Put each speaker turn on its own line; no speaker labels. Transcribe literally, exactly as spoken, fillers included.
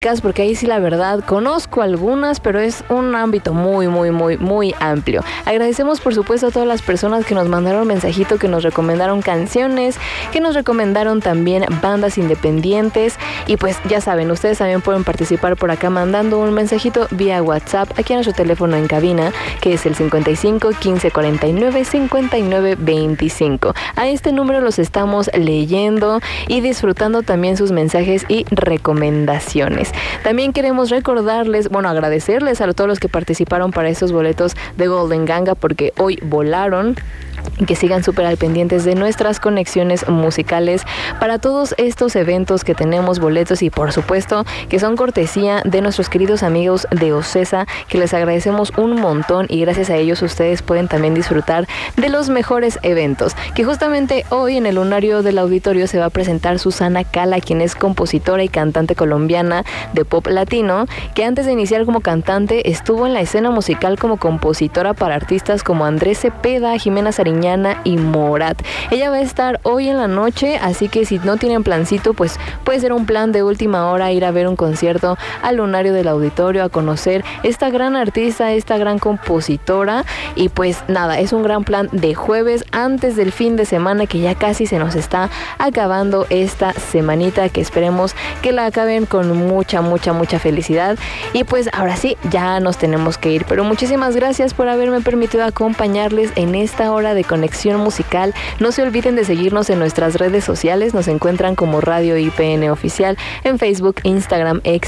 músicas, porque ahí sí la verdad conozco algunas, pero es un ámbito muy, muy, muy, muy amplio. Agradecemos por supuesto a todas las personas que nos mandaron mensajito, que nos recomendaron canciones, que nos recomendaron también bandas independientes. Y pues ya saben, ustedes también pueden participar por acá mandando un mensajito vía WhatsApp aquí a nuestro teléfono en cabina, que es el cincuenta y cinco, quince, cuarenta y nueve, cincuenta y nueve, veinticinco. A este número los estamos leyendo y disfrutando también sus mensajes y recomendaciones. También queremos recordarles, bueno, agradecerles a todos los que participaron para estos boletos de Golden Ganga, porque hoy volaron. Y que sigan súper al pendientes de nuestras conexiones musicales para todos estos eventos que tenemos, boletos, y por supuesto que son cortesía de nuestros queridos amigos de Ocesa, que les agradecemos un montón, y gracias a ellos ustedes pueden también disfrutar de los mejores eventos. Que justamente hoy en el Lunario del Auditorio se va a presentar Susana Cala, quien es compositora y cantante colombiana de pop latino, que antes de iniciar como cantante estuvo en la escena musical como compositora para artistas como Andrés Cepeda, Jimena Sariñana y Morat. Ella va a estar hoy en la noche, así que si no tienen plancito, pues puede ser un plan de última hora ir a ver un concierto al Lunario del Auditorio, a conocer esta gran artista, esta gran compositora. Y pues nada, es un gran plan de jueves antes del fin de semana, que ya casi se nos está acabando esta semanita, que esperemos que la acaben con mucha, mucha, mucha felicidad. Y pues ahora sí, ya nos tenemos que ir, pero muchísimas gracias por haberme permitido acompañarles en esta hora de conexión musical. No se olviden de seguirnos en nuestras redes sociales. Nos encuentran como Radio I P N Oficial en Facebook, Instagram, X